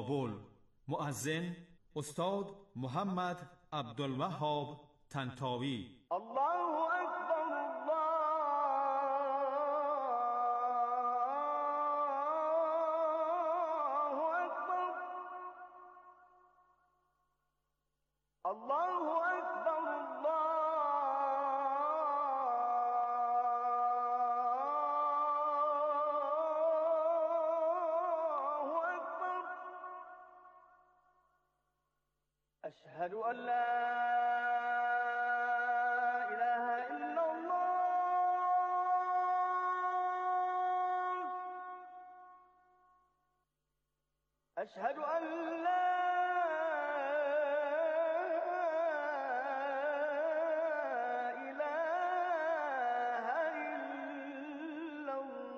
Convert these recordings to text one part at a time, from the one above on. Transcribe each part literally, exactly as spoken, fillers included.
کابل. مؤذن استاد محمد عبدالوهاب طنطاوی. الله اکبر الله اکبر الله اکبر الله اکبر. اشهد ان لا أشهد أن لا إله إلا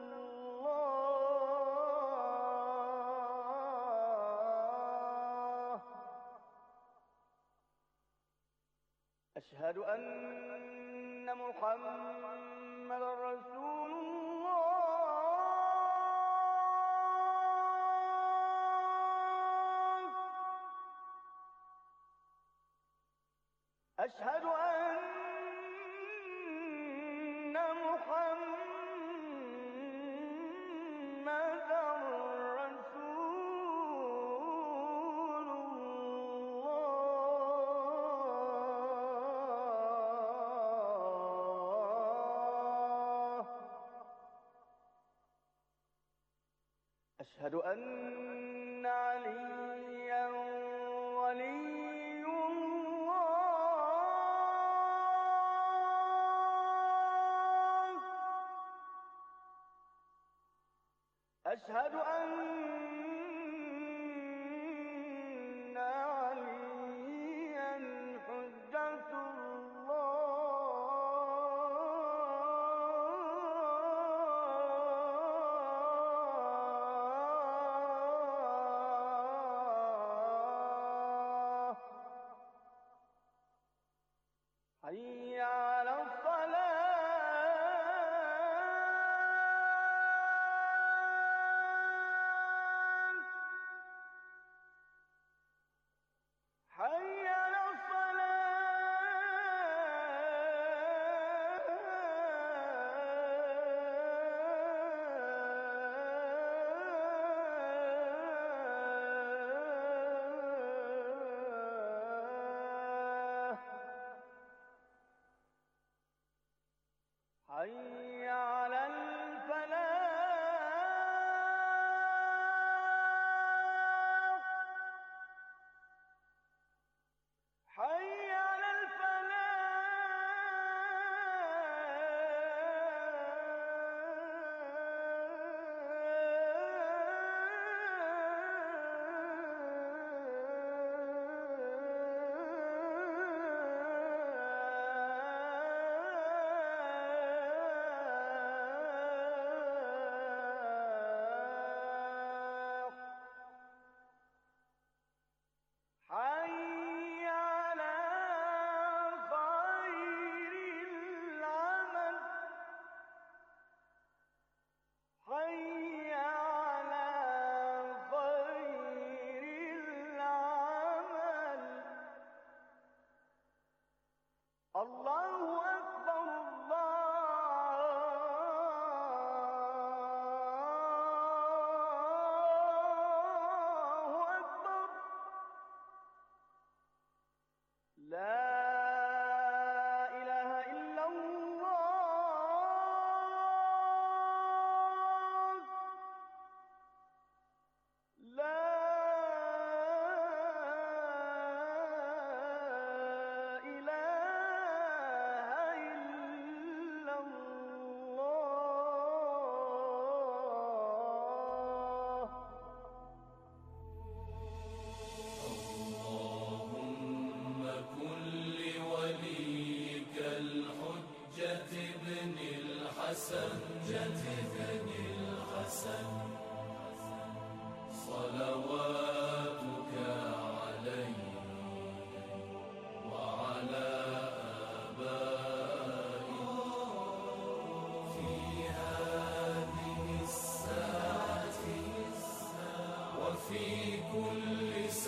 الله. أشهد أن محمد رسول الله. أشهد أن محمدًا رسول الله. أشهد أن عليًّا ولي أشهد أن عليا حجة الله. حي على الصلاة. حي على الفلاح. حي على حي على خير العمل. حي على خير العمل. الله أكبر الله أكبر. لا إله إلا الله. لا إله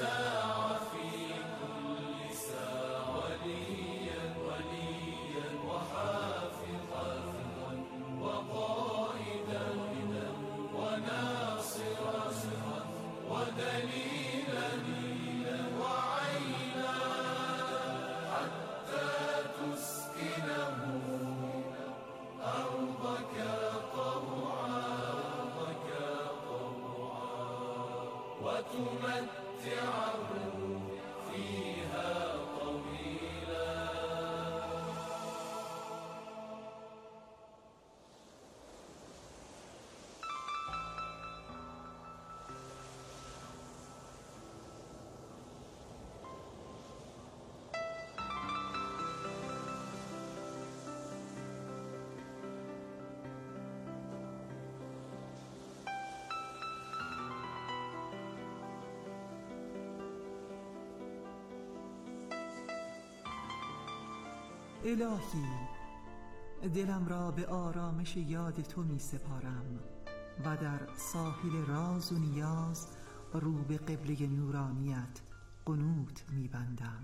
الهی، دلم را به آرامش یاد تو می سپارم و در ساحل راز و نیاز رو به قبله نورانیت قنوت می بندم.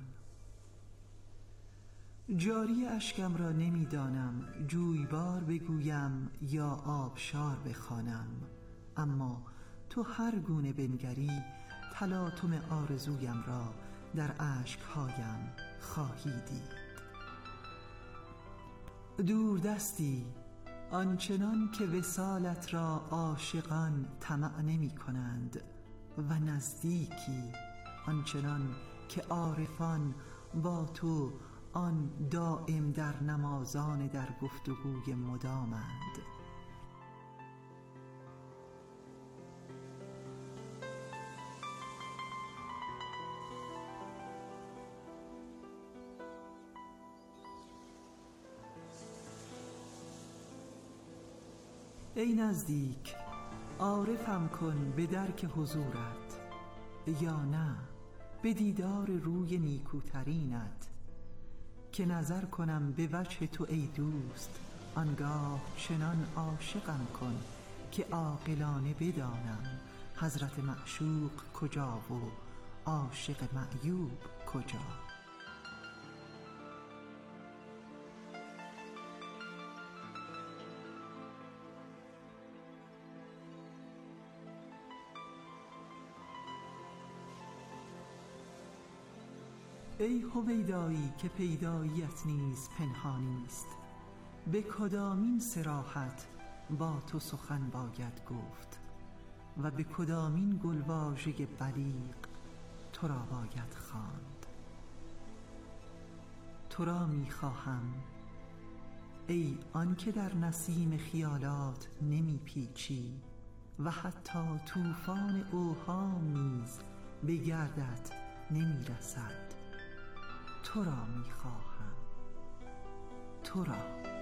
جاری اشکم را نمی دانم جویبار بگویم یا آبشار بخوانم، اما تو هر گونه بنگری تلاطم آرزویم را در اشکهایم خواهی دید. دور دستی آنچنان که وصالت را عاشقان طمع نمی کنند و نزدیکی آنچنان که عارفان با تو آن دائم در نمازان در گفتگوی مدامند. ای نزدیک، عارفم کن به درک حضورت، یا نه به دیدار روی نیکوترینت، که نظر کنم به وجه تو ای دوست. آنگاه چنان عاشقم کن که عاقلانه بدانم حضرت معشوق کجا و عاشق معیوب کجا. ای هویدایی که پیداییت نیز پنهانی است، به کدامین صراحت با تو سخن باید گفت و به کدامین گلواژه بلیغ تو را باید خواند. تو را می خواهم ای آن که در نسیم خیالات نمی پیچی و حتی طوفان اوهام نیز به گردت نمی رسد. تو را می خواهم، تو را.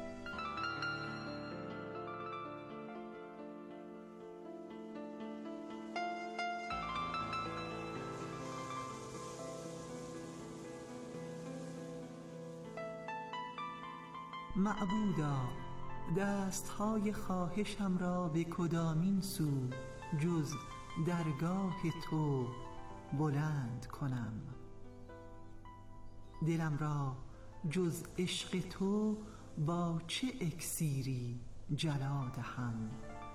معبودا، دستهای خواهشم را به کدامین سو جز درگاه تو بلند کنم؟ دلم را جز عشق تو با چه اکسیری جلا دهم؟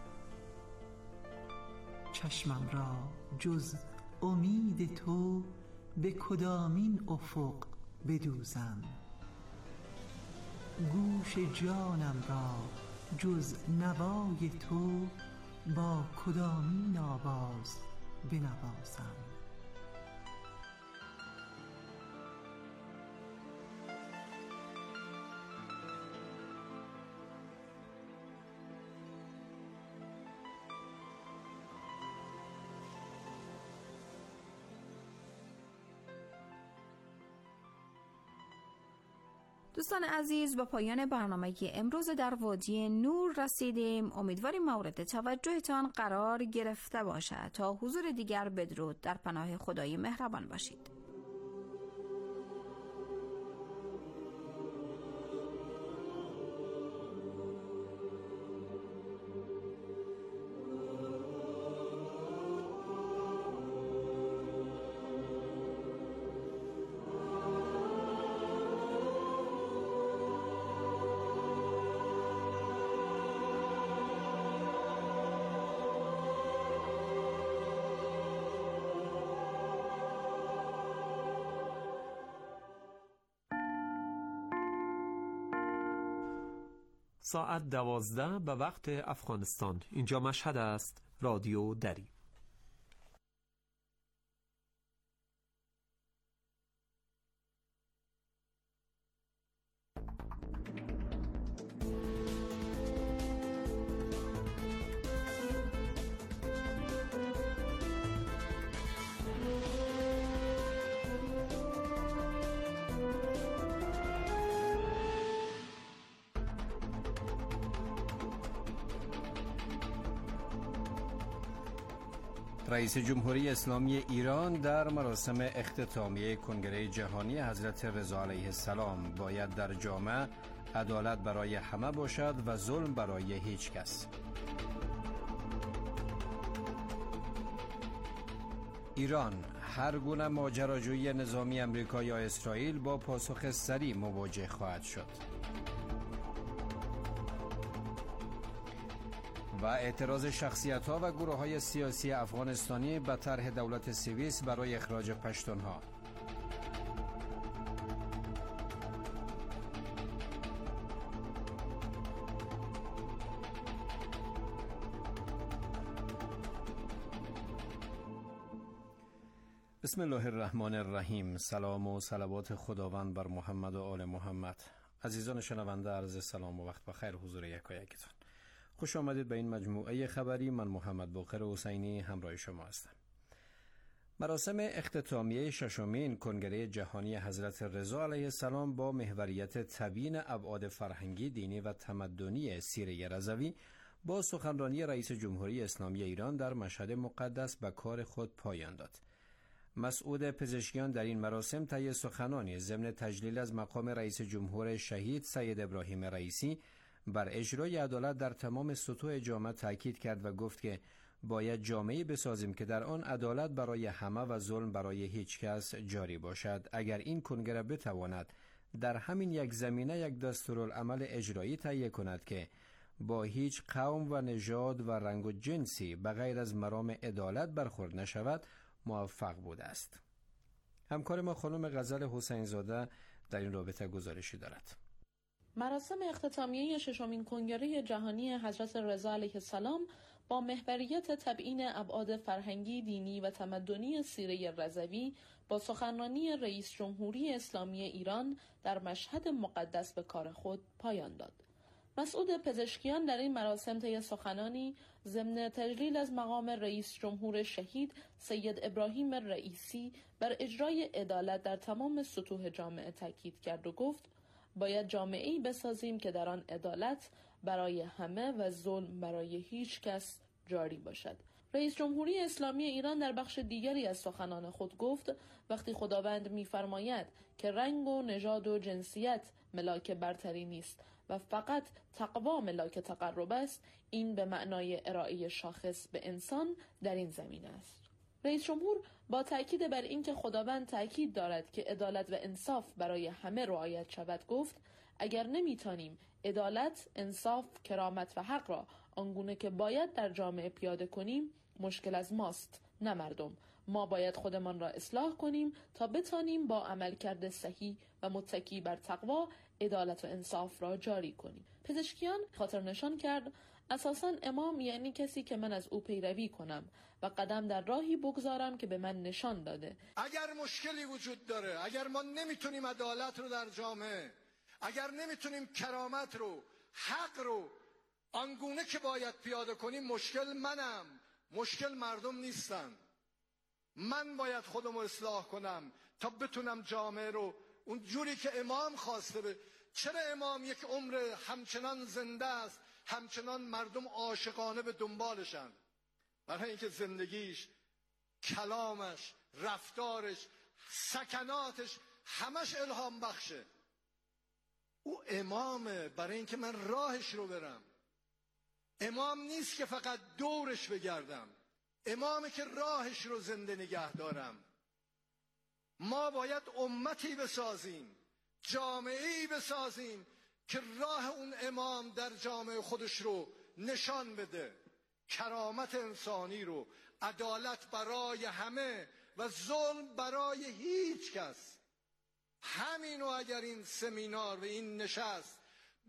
چشمم را جز امید تو به کدامین افق بدوزم؟ گوش جانم را جز نوای تو با کدامین آواز بنوازم؟ دوستان عزیز، به پایان برنامه امروز در وادی نور رسیدیم. امیدواریم مورد توجهتان قرار گرفته باشد. تا حضور دیگر بدرود، در پناه خدای مهربان باشید. ساعت دوازده به وقت افغانستان. اینجا مشهد است. رادیو دری. رئیس جمهوری اسلامی ایران در مراسم اختتامیه کنگره جهانی حضرت رضا علیه السلام: باید در جامعه عدالت برای همه باشد و ظلم برای هیچ کس. ایران: هر گونه ماجراجویی نظامی آمریکا یا اسرائیل با پاسخ سریع مواجه خواهد شد. و اعتراض شخصیت‌ها و گروه‌های سیاسی افغانستانی به طرح دولت سوئیس برای اخراج پشتونها. بسم الله الرحمن الرحیم. سلام و صلوات خداوند بر محمد و آل محمد. عزیزان شنونده، عرض سلام و وقت بخیر حضور یکایکتان. خوش آمدید به این مجموعه خبری. من محمد باقر حسینی همراه شما هستم. مراسم اختتامیه ششمین کنگره جهانی حضرت رضا علیه السلام با محوریت تبیین ابعاد فرهنگی، دینی و تمدنی سیره رضوی با سخنرانی رئیس جمهوری اسلامی ایران در مشهد مقدس به کار خود پایان داد. مسعود پزشکیان در این مراسم طی سخنانی ضمن تجلیل از مقام رئیس جمهور شهید سید ابراهیم رئیسی بر اجرای عدالت در تمام سطوح جامعه تاکید کرد و گفت که باید جامعه‌ای بسازیم که در آن عدالت برای همه و ظلم برای هیچ کس جاری باشد. اگر این کنگره بتواند در همین یک زمینه یک دستورالعمل اجرایی تهیه کند که با هیچ قوم و نژاد و رنگ و جنسی به غیر از مرام عدالت برخورد نشود، موفق بوده است. همکار ما خانم غزل حسین زاده در این رابطه گزارشی دارد. مراسم اختتامیه ششمین کنگره جهانی حضرت رضا علیه السلام با محوریت تبیین ابعاد فرهنگی، دینی و تمدنی سیره رضوی با سخنرانی رئیس جمهوری اسلامی ایران در مشهد مقدس به کار خود پایان داد. مسعود پزشکیان در این مراسم طی سخنانی ضمن تجلیل از مقام رئیس جمهور شهید سید ابراهیم رئیسی بر اجرای عدالت در تمام سطوح جامعه تاکید کرد و گفت باید جامعه‌ای بسازیم که در آن عدالت برای همه و ظلم برای هیچ کس جاری باشد. رئیس جمهوری اسلامی ایران در بخش دیگری از سخنان خود گفت وقتی خداوند می‌فرماید که رنگ و نژاد و جنسیت ملاک برتری نیست و فقط تقوا ملاک تقرب است، این به معنای ارائه شاخص به انسان در این زمینه است. رئیس جمهور با تأکید بر اینکه خداوند تأکید دارد که عدالت و انصاف برای همه رعایت شود گفت اگر نمیتونیم عدالت، انصاف، کرامت و حق را آنگونه که باید در جامعه پیاده کنیم، مشکل از ماست نه مردم. ما باید خودمان را اصلاح کنیم تا بتانیم با عملکرد صحیح و متکی بر تقوا عدالت و انصاف را جاری کنیم. پزشکیان خاطر نشان کرد اساساً امام یعنی کسی که من از او پیروی کنم و قدم در راهی بگذارم که به من نشان داده. اگر مشکلی وجود داره، اگر ما نمیتونیم عدالت رو در جامعه، اگر نمیتونیم کرامت رو، حق رو آنگونه که باید پیاده کنیم، مشکل منم، مشکل مردم نیستن. من باید خودم رو اصلاح کنم تا بتونم جامعه رو اون جوری که امام خواسته به. چرا امام یک عمر همچنان زنده است، همچنان مردم عاشقانه به دنبالشن؟ برای اینکه زندگیش، کلامش، رفتارش، سکناتش همش الهام بخشه. او امامه برای اینکه من راهش رو برم. امام نیست که فقط دورش بگردم، امامه که راهش رو زنده نگه دارم. ما باید امتی بسازیم، جامعه‌ای بسازیم که راه اون امام در جامعه خودش رو نشان بده، کرامت انسانی رو، عدالت برای همه و ظلم برای هیچ کس. همینو اگر این سمینار و این نشست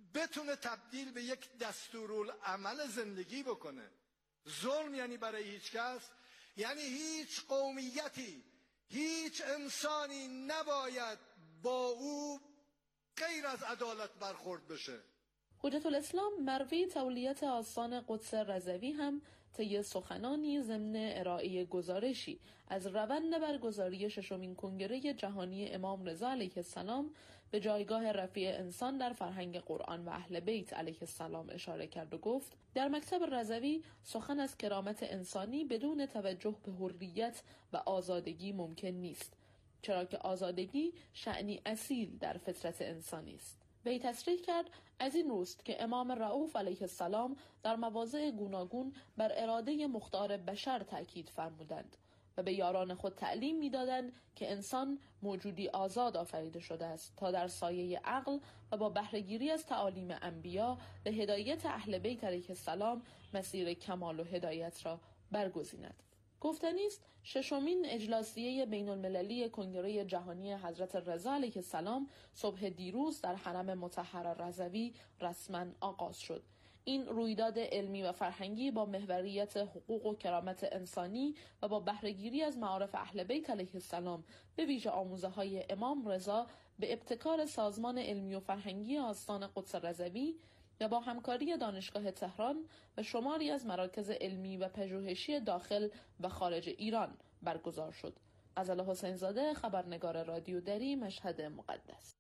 بتونه تبدیل به یک دستورالعمل زندگی بکنه. ظلم یعنی برای هیچ کس، یعنی هیچ قومیتی، هیچ انسانی نباید با او غیر از عدالت برخورد بشه. حجت الاسلام مروی تولیت آستان قدس رضوی هم طی سخنانی ضمن ارائه گزارشی از روند برگزاری ششمین کنگره جهانی امام رضا علیه السلام به جایگاه رفیع انسان در فرهنگ قرآن و اهل بیت علیه السلام اشاره کرد و گفت در مکتب رضوی سخن از کرامت انسانی بدون توجه به حریت و آزادگی ممکن نیست، چرا که آزادگی شأنی اصیل در فطرت انسانی است. وی تصریح کرد از این روست که امام رؤوف علیه السلام در مواضع گوناگون بر اراده مختار بشر تأکید فرمودند و به یاران خود تعلیم می‌دادند که انسان موجودی آزاد آفریده شده است تا در سایه عقل و با بهره‌گیری از تعالیم انبیا به هدایت اهل بیت علیه السلام مسیر کمال و هدایت را برگزیند. گفتنی است ششمین اجلاسیه بین المللی کنگره جهانی حضرت رضا علیه السلام صبح دیروز در حرم مطهر رضوی رسما آغاز شد. این رویداد علمی و فرهنگی با محوریت حقوق و کرامت انسانی و با بهره‌گیری از معارف اهل بیت علیه السلام به ویژه آموزه‌های امام رضا به ابتکار سازمان علمی و فرهنگی آستان قدس رضوی و با همکاری دانشگاه تهران و شماری از مراکز علمی و پژوهشی داخل و خارج ایران برگزار شد. غزل حسین زاده، خبرنگار رادیو دری، مشهد مقدس.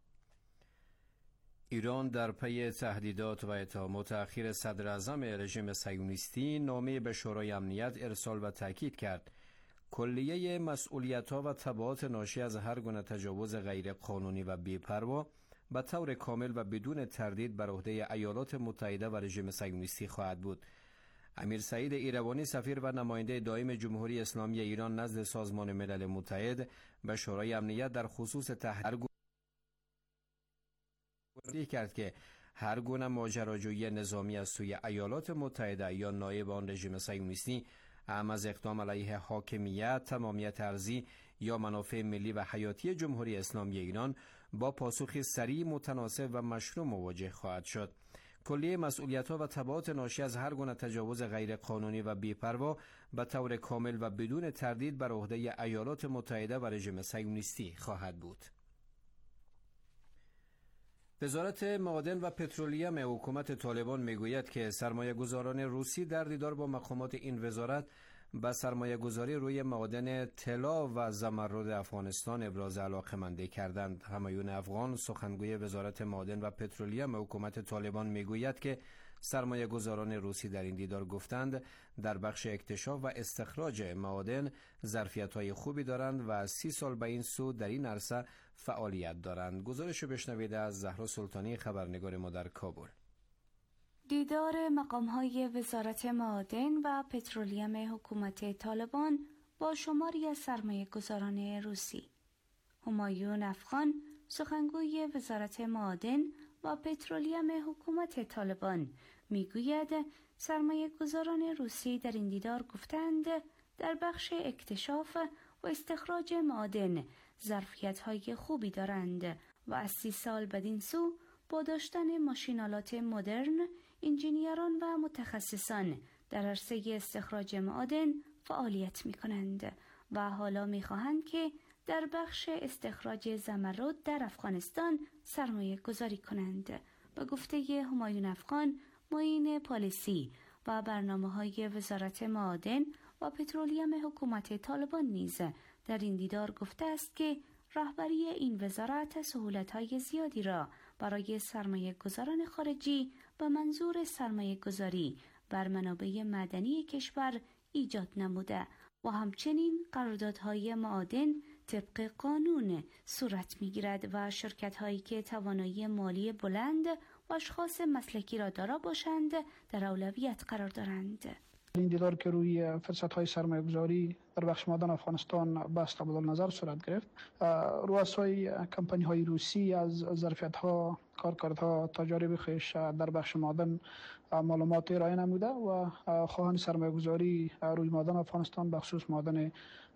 ایران در پی تهدیدات و اتهامات اخیر صدر اعظم رژیم صهیونیستی نامه به شورای امنیت ارسال و تاکید کرد کلیه مسئولیت‌ها و تبعات ناشی از هر گونه تجاوز غیر قانونی و بی‌پروا به طور کامل و بدون تردید بر عهده ایالات متحده و رژیم صهیونیستی خواهد بود. امیر سعید ایروانی سفیر و نماینده دائم جمهوری اسلامی ایران نزد سازمان ملل متحد به شورای امنیت در خصوص تحریم کرد که هر گونه ماجراجویی نظامی از سوی ایالات متحده یا نایب آن رژیم صهیونیستی اعم از اقدام علیه حاکمیت، تمامیت ارضی یا منافع ملی و حیاتی جمهوری اسلامی ایران با پاسخی سریع، متناسب و مشروع مواجه خواهد شد. کلیه مسئولیت‌ها و تبعات ناشی از هر گونه تجاوز غیر قانونی و بی‌پروا به طور کامل و بدون تردید بر عهده ایالات متحده و رژیم صهیونیستی خواهد بود. وزارت معادن و پترولیم حکومت طالبان میگوید که سرمایه‌گذاران روسی در دیدار با مقامات این وزارت به سرمایه‌گذاری روی معادن طلا و زمرد افغانستان ابراز علاقه‌مندی کردند. همایون افغان، سخنگوی وزارت معادن و پترولیم حکومت طالبان میگوید که سرمایه‌گذاران روسی در این دیدار گفتند در بخش اکتشاف و استخراج معادن ظرفیت‌های خوبی دارند و سی سال به این سو در این عرصه فعالیت دارند. گزارش بشنوید از زهرا سلطانی، خبرنگار ما در کابل. دیدار مقام‌های وزارت معادن و پترولیم حکومت طالبان با شماری از سرمایه‌گذاران روسی. همایون افغان، سخنگوی وزارت معادن و پترولیم حکومت طالبان میگوید سرمایه‌گذاران روسی در این دیدار گفتند در بخش اکتشاف و استخراج معادن ظرفیت‌های خوبی دارند و از سی سال بدین سو با داشتن ماشین‌آلات مدرن، انجینیران و متخصصان در عرصه استخراج معادن فعالیت می‌کنند و حالا می‌خواهند که در بخش استخراج زمرد در افغانستان سرمایه گذاری کنند. به گفته همایون افغان، معین پالیسی و برنامه‌های وزارت معادن و پترولیم حکومت طالبان نیز در این دیدار گفته است که رهبری این وزارت سهولت‌های زیادی را برای سرمایه گذاران خارجی به منظور سرمایه گذاری بر منابع معدنی کشور ایجاد نموده و همچنین قراردادهای معادن طبق قانون صورت می‌گیرد و شرکت‌هایی که توانایی مالی بلند و اشخاص مسلکی را دارا باشند در اولویت قرار دارند. این دیدار که روی فرصت‌های سرمایه‌گذاری در بخش معادن افغانستان بحث تبادل نظر صورت گرفت، رؤسای کمپانی‌های روسی از ظرفیت‌ها، کارکردها، تجارب خویش در بخش معادن معلومات ارائه نموده و خواهان سرمایه‌گذاری روی معادن افغانستان بخصوص معادن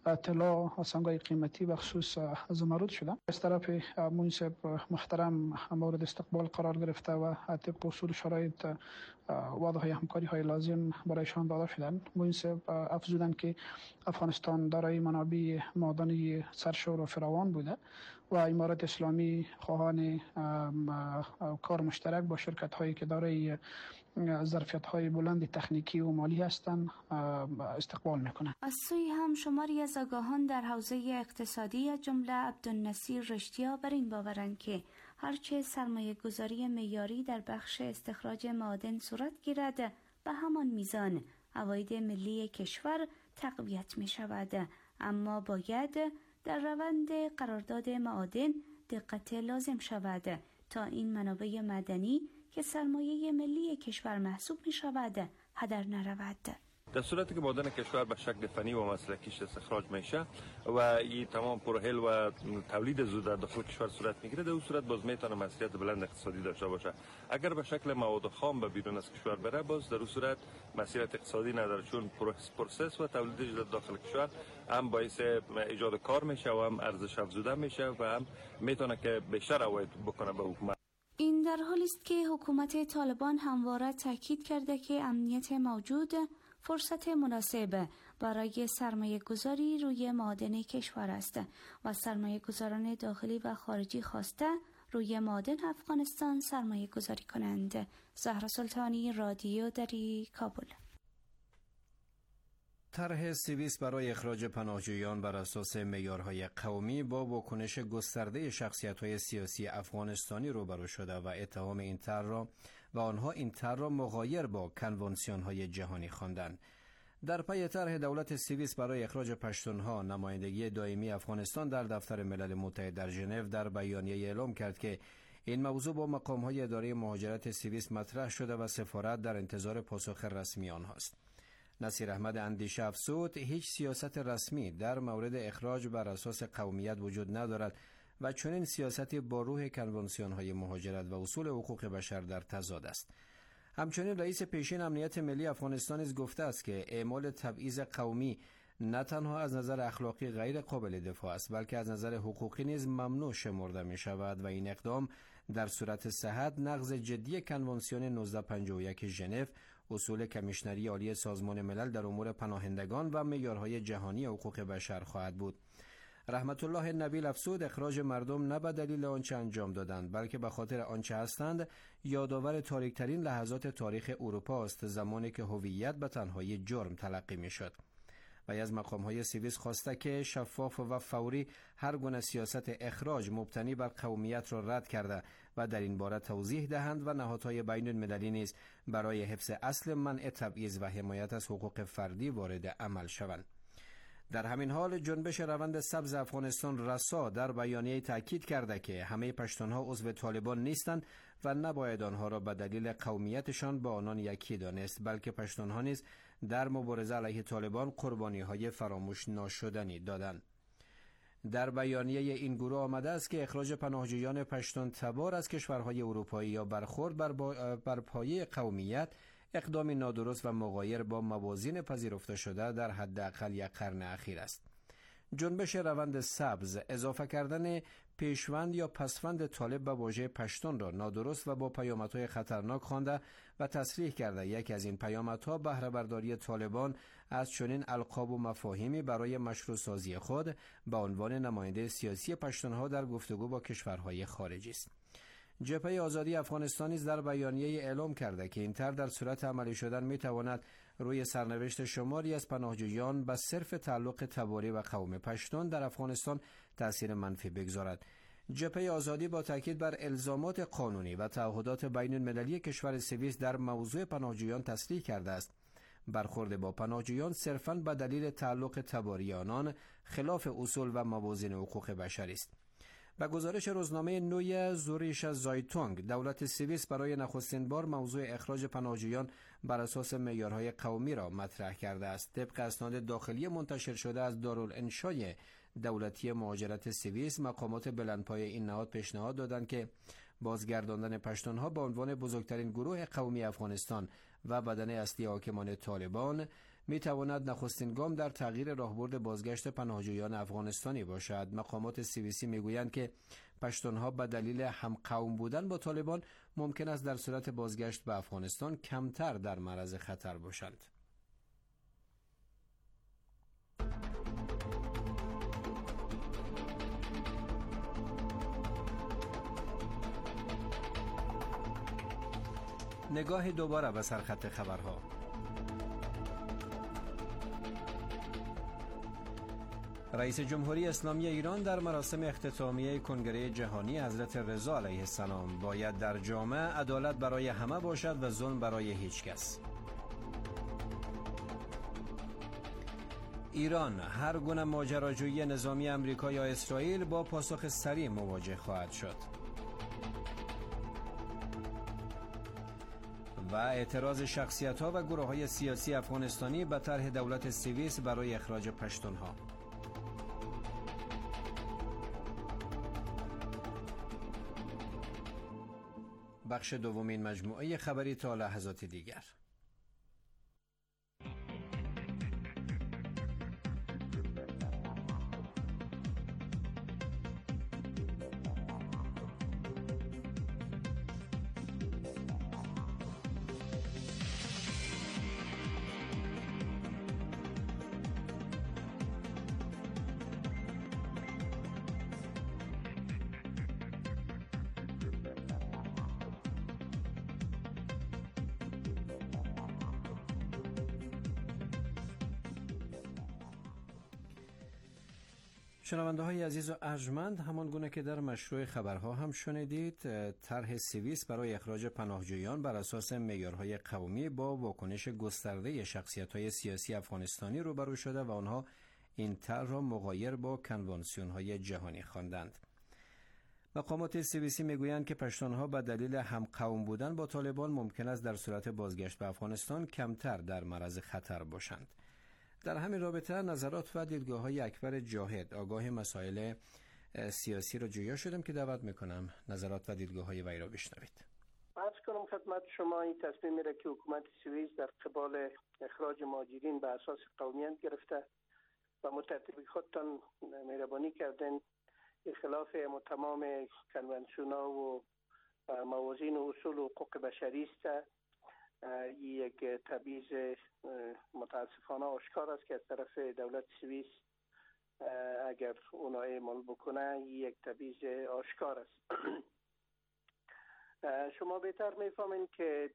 طلا و سنگ‌های قیمتی به خصوص زمرد شدن. از طرف منصب محترم مورد استقبال قرار گرفته و طبق اصول شرایط وعده های همکاری های لازم برایشان داده شدن. منصب افزودند که افغانستان دارای منابع معدنی سرشور و فراوان بوده و امارت اسلامی خواهان کار مشترک با شرکت هایی که دارای ظرفیت های بلند تکنیکی و مالی هستند استقبال میکنند. از سوی هم شماری از آگاهان در حوزه اقتصادی از جمله عبدالنصیر رشتیا بر این باورند که هرچه سرمایه گذاری معیاری در بخش استخراج معادن صورت گیرد به همان میزان عواید ملی کشور تقویت می شود، اما باید در روند قرارداد معادن دقت لازم شود تا این منابع معدنی که سرمایه ملی کشور محسوب می شود هدر نرود. در صورتی که معادن کشور به شکل فنی و مسلکیش استخراج میشه و این تمام پروهل و تولید زود در داخل کشور صورت میگیره، در اون صورت باز میتونه مسئولیت بلند اقتصادی داشته باشه. اگر به شکل مواد خام به بیرون از کشور بره، باز در اون صورت مسئولیت اقتصادی نداره، چون پروسس و تولیدش در داخل کشور هم باعث ایجاد کار میشه و هم ارزش افزوده میشه و هم میتونه که بیشتر عواید بکنه به حکومت. این در حالی است که حکومت طالبان همواره تاکید کرده که امنیت موجود فرصت مناسب برای سرمایه گذاری روی معادن کشور است و سرمایه گذاران داخلی و خارجی خواسته روی معادن افغانستان سرمایه گذاری کنند. زهرا سلطانی، رادیو دری، کابل. طرح سوئیس برای اخراج پناهجویان بر اساس معیارهای قومی با واکنش گسترده شخصیت‌های سیاسی افغانستانی روبرو شده و اتهام این طرح را و آنها این طرح را مغایر با کنوانسیون‌های جهانی خواندند. در پی طرح دولت سوئیس برای اخراج پشتونها، نمایندگی دائمی افغانستان در دفتر ملل متحد در ژنو در بیانیه اعلام کرد که این موضوع با مقام‌های اداره مهاجرت سوئیس مطرح شده و سفارت در انتظار پاسخ رسمی آنهاست. نصیر احمد اندیشه افزود هیچ سیاست رسمی در مورد اخراج بر اساس قومیت وجود ندارد و چنین سیاستی با روح کنوانسیون‌های مهاجرت و اصول حقوق بشر در تضاد است. همچنین رئیس پیشین امنیت ملی افغانستان نیز گفته است که اعمال تبعیض قومی نه تنها از نظر اخلاقی غیر قابل دفاع است، بلکه از نظر حقوقی نیز ممنوع شمرده می شود و این اقدام در صورت صحت نقض جدی کنوانسیون نوزده پنجاه و یک ژنو، اصول کمیشنری عالی سازمان ملل در امور پناهندگان و معیارهای جهانی حقوق بشر خواهد بود. رحمت الله نبیل افزود اخراج مردم نه به دلیل آنچه انجام دادند، بلکه به خاطر آنچه هستند یادآور تاریک‌ترین لحظات تاریخ اروپا است، زمانی که هویت به تنهایی جرم تلقی می‌شد. و از مقام‌های سوئیس خواسته که شفاف و فوری هر گونه سیاست اخراج مبتنی بر قومیت را رد کرده و در این باره توضیح دهند و نهادهای بین‌المللی نیز برای حفظ اصل منع تبعیض و حمایت از حقوق فردی وارد عمل شوند. در همین حال جنبش روند سبز افغانستان رسا در بیانیه تاکید کرده که همه پشتونها عضو طالبان نیستند و نباید آنها را به دلیل قومیتشان با آنان یکی دانست، بلکه پشتونها نیز در مبارزه علیه طالبان قربانی‌های فراموش ناشدنی دادند. در بیانیه این گروه آمده است که اخراج پناهجویان پشتون تبار از کشورهای اروپایی یا برخورد بر, با... بر پایه قومیت اقدامی نادرست و مغایر با موازین پذیرفته شده در حداقل یک قرن اخیر است. جنبش روند سبز اضافه کردن پیشوند یا پسوند طالب به واژه پشتون را نادرست و با پیامدهای خطرناک خوانده و تصریح کرده یکی از این پیامدها بهره برداری طالبان از چنین القاب و مفاهیمی برای مشروع سازی خود به عنوان نماینده سیاسی پشتونها در گفتگو با کشورهای خارجی است. جبهه آزادی افغانستان نیز در بیانیه اعلام کرده که این طرح در صورت عملی شدن میتواند روی سرنوشت شماری از پناهجویان به صرف تعلق تباری و قوم پشتون در افغانستان تأثیر منفی بگذارد. جبهه آزادی با تاکید بر الزامات قانونی و تعهدات بین المللی کشور سوئیس در موضوع پناهجویان تصریح کرده است برخورد با پناهجویان صرفاً به دلیل تعلق تباری آنان خلاف اصول و موازین حقوق بشری است. به گزارش روزنامه نوی زوریش زایتونگ، دولت سوئیس برای نخستین بار موضوع اخراج پناهجویان بر اساس معیارهای قومی را مطرح کرده است. طبق اسناد داخلی منتشر شده از دارالانشای دولتی مهاجرت سوئیس، مقامات بلندپایه این نهاد پیشنهاد دادند که بازگرداندن پشتونها به عنوان بزرگترین گروه قومی افغانستان و بدنه اصلی حاکمان طالبان می تواند نخستین گام در تغییر راهبرد بازگشت پناهجویان افغانستانی باشد. مقامات سوئیسی می گویند که پشتونها به دلیل همقوم بودن با طالبان ممکن است در صورت بازگشت به افغانستان کمتر در معرض خطر باشند. نگاه دوباره به سرخط خبرها. رئیس جمهوری اسلامی ایران در مراسم اختتامیه کنگره جهانی حضرت رضا علیه السلام: باید در جامعه عدالت برای همه باشد و ظلم برای هیچ کس. ایران: هر گونه ماجراجویی نظامی امریکا یا اسرائیل با پاسخ سریع مواجه خواهد شد. و اعتراض شخصیت‌ها و گروه‌های سیاسی افغانستانی به طرح دولت سوئیس برای اخراج پشتونها. بخش دومین مجموعه خبری تا لحظات دیگر. شنونده های عزیز و ارجمند، همان گونه که در مشروع خبرها هم شنیدید، طرح سوئیس برای اخراج پناهجویان بر اساس معیارهای قومی با واکنش گسترده شخصیت‌های سیاسی افغانستانی روبرو شده و آنها این طرح را مغایر با کنوانسیون‌های جهانی خواندند. مقامات سوئیسی میگویند که پشتونها به دلیل همقوم بودن با طالبان ممکن است در صورت بازگشت به افغانستان کمتر در معرض خطر باشند. در همین رابطه نظرات و دیدگاه‌های اکبر جاهد، آگاه مسائل سیاسی را جویا شدم که دعوت میکنم نظرات و دیدگاه‌های وی را بشنوید. عرض کنم خدمت شما این تصمیمی را که حکومت سوئیس در قبال اخراج مهاجرین به اساس قومیت گرفته و متعتبی خودتان مهربانی کردن خلاف تمام کنوانسیون‌ها و موازین و اصول حقوق بشری است. یک تبعیض متاسفانه آشکار است که از طرف دولت سوئیس اگر اونا اعمال بکنه یک تبعیض آشکار است. شما بهتر میفهمین که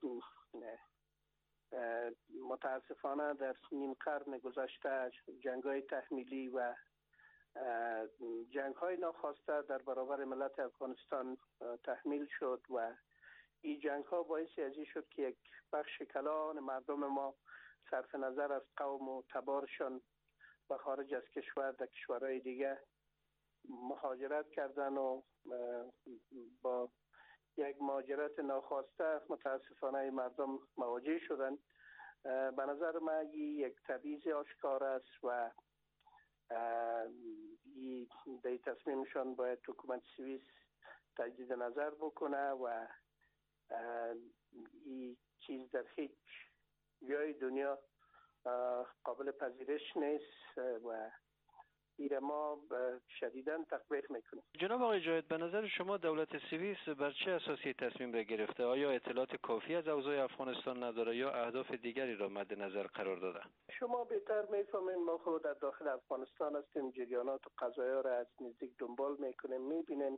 متاسفانه در نیم قرن گذشته جنگ‌های تحمیلی و جنگ‌های ناخواسته در برابر ملت افغانستان تحمیل شد و این جنگ ها باعثی از این شد که یک بخش کلان مردم ما صرف نظر از قوم و تبارشان و خارج از کشور در کشورهای دیگه مهاجرت کردن و با یک مهاجرت ناخواسته متاسفانه مردم مواجه شدن. به نظر من یک تبعیض آشکار است و این در تصمیمشان باید حکومت سوئیس تجدید نظر بکنه و این چیز در هیچ جای دنیا قابل پذیرش نیست و این ما شدیداً تقبیح میکنیم. جناب آقای جاهد، به نظر شما دولت سوئیس بر چه اساسی تصمیم را گرفته؟ آیا اطلاعات کافی از اوضاع افغانستان نداره یا اهداف دیگری را مد نظر قرار داده؟ شما بهتر میفهمین، ما خود در داخل افغانستان هستیم، جریانات و قضایا را از نزدیک دنبال میکنیم، میبینیم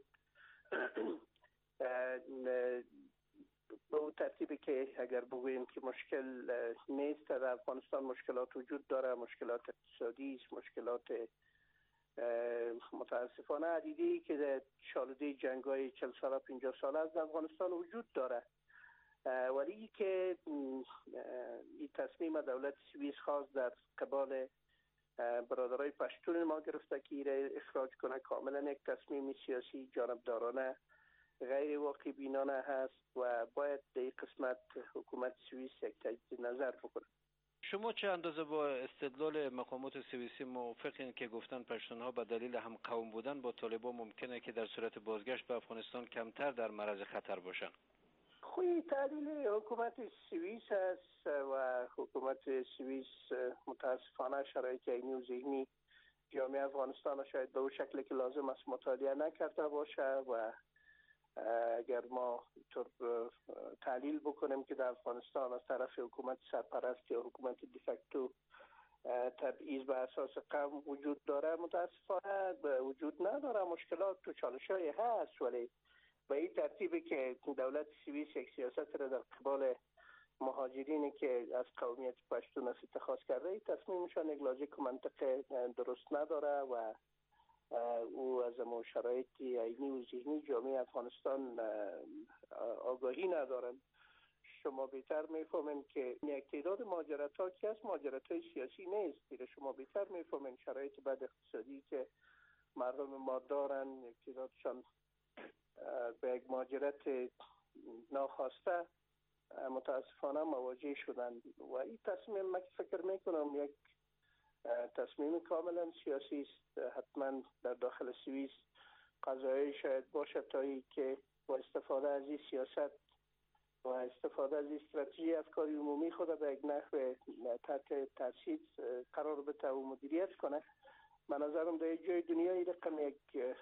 به اون ترتیبی که اگر بگوییم که مشکل نیست در افغانستان، مشکلات وجود داره، مشکلات اقتصادی است، مشکلات متاسفانه عدیدی که در شالوده جنگ‌های چهل ساله پنجاه ساله از افغانستان وجود داره. ولی که این تصمیم دولت سوئیس خواست در قبال برادرای پشتون ما گرفته که ایره اخراج کنه، کاملا یک تصمیم سیاسی جانبدارانه غیر واقع بینانه هست و باید در این قسمت حکومت سوئیس یک تجدید نظر بکنه. شما چه اندازه با استدلال مقامات سوئیسی موافقین که گفتن پشتونها به دلیل هم قوم بودن با طالبان ممکنه که در صورت بازگشت به افغانستان کمتر در معرض خطر باشن؟ خوی تعلیل حکومت سوئیس است و حکومت سوئیس متاسفانه شرایط عینی و ذهنی جامعه افغانستان شاید به اون شکلی که لازم است مطالعه نکرده باشه و اگر ما طور تعلیل بکنیم که در افغانستان از طرف حکومت سرپرست یا حکومت دیفکتو تبعیض به اساس قوم وجود داره، متاسفانه وجود نداره. مشکلات و چالش‌های هست، ولی به این ترتیبی که دولت سوئیس یک سیاست را در قبال مهاجرینی که از قومیت پشتون است اتخاذ کرده، این تصمیمشان یک لوژیک و منطق درست نداره و او از شرایط عینی و ذهنی جامعه افغانستان آگاهی ندارن. شما بهتر میفهمین که یک تعداد مهاجرت ها که از مهاجرت های سیاسی نیست، شما بهتر میفهمین شرایط بد اقتصادی که مردم ما دارن، یک تعدادشان به یک مهاجرت ناخواسته متاسفانه مواجه شدن و این تصمیم من فکر میکنم یک تصمیم کاملا سیاسی است. حتما در داخل سوئیس قضایی شاید باشه تایی که با استفاده از این سیاست و استفاده از استراتژی افکاری عمومی خود به یک نحو تحت تاثیر قرار بده و مدیریت کنه. من نظرم در یک جای دنیای رقم یک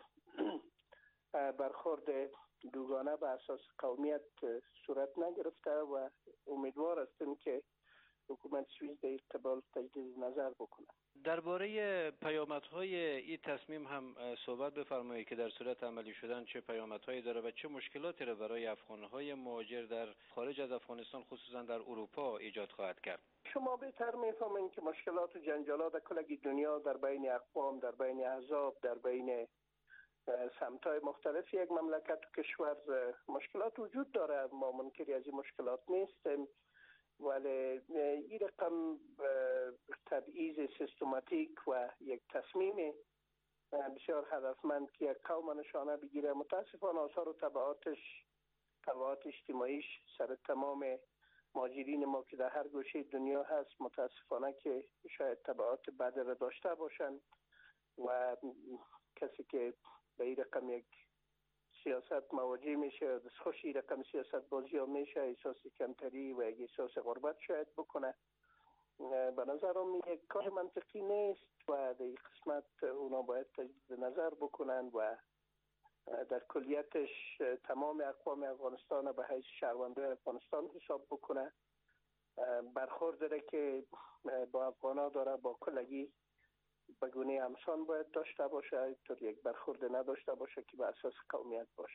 برخورد دوگانه به اساس قومیت صورت نگرفته و امیدوار هستم که حکومت سوئیس در قبال تجدید نظر بکنه. درباره پیامدهای این تصمیم هم صحبت بفرمایید که در صورت عملی شدن چه پیامدهایی داره و چه مشکلاتی را برای افغانهای مهاجر در خارج از افغانستان خصوصا در اروپا ایجاد خواهد کرد. شما بهتر میفهمین که مشکلات و جنجالات در کل دنیا در بین اقوام، در بین احزاب، در بین سمت‌های مختلف یک مملکت و کشور مشکلات وجود داره. ما منکری از این مشکلات نیستیم، ولی این رقم تبعیض سیستماتیک و یک تصمیم بسیار هدفمند که یک قوم نشانه بگیره، متاسفانه آثار و تبعاتش تبعات اجتماعیش سر تمام مهاجرین ما که در هر گوشه دنیا هست متاسفانه که شاید تبعات بد را داشته باشند و کسی که به این رقم یک سیاست مواجه میشه، دستخوش این رقم سیاست بازی ها میشه، احساس کمتری و یک احساس غربت شاید بکنه. به نظرم یک کار منطقی نیست و در این قسمت اونا باید تجدید نظر بکنن و در کلیتش تمام اقوام افغانستان به حیث شهروندان افغانستان حساب بکنه. برخورد داره که با افغانا داره با کلگی بگونه همسان باید داشته باشه، طور یک برخورد نداشته باشه که به اساس قومیت باشه.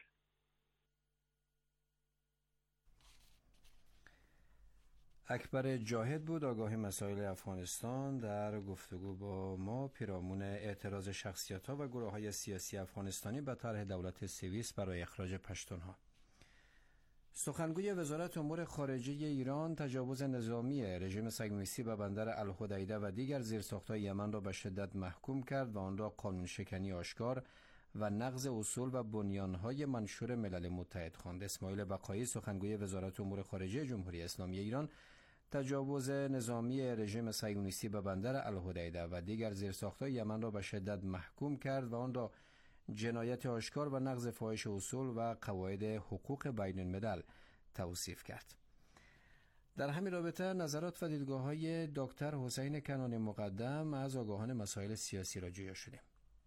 اکبر جاهد بود آگاه مسائل افغانستان در گفتگو با ما پیرامون اعتراض شخصیت‌ها و گروه‌های سیاسی افغانستانی به طرح دولت سوئیس برای اخراج پشتونها. سخنگوی وزارت امور خارجه ایران تجاوز نظامی رژیم صهیونیستی به بندر الحدیده و دیگر زیرساخت‌های یمن را به شدت محکوم کرد و آن را قانون شکنی آشکار و نقض اصول و بنیان‌های منشور ملل متحد خواند. اسماعیل بقایی سخنگوی وزارت امور خارجه جمهوری اسلامی ایران تجاوز نظامی رژیم صهیونیستی به بندر الحدیده و دیگر زیرساخت‌های یمن را به شدت محکوم کرد و آن را جنایت آشکار و نقض فاحش اصول و قواعد حقوق بین الملل توصیف کرد. در همین رابطه نظرات و دیدگاه‌های دکتر حسین کنانی مقدم از آگاهان مسائل سیاسی را جویا شدیم.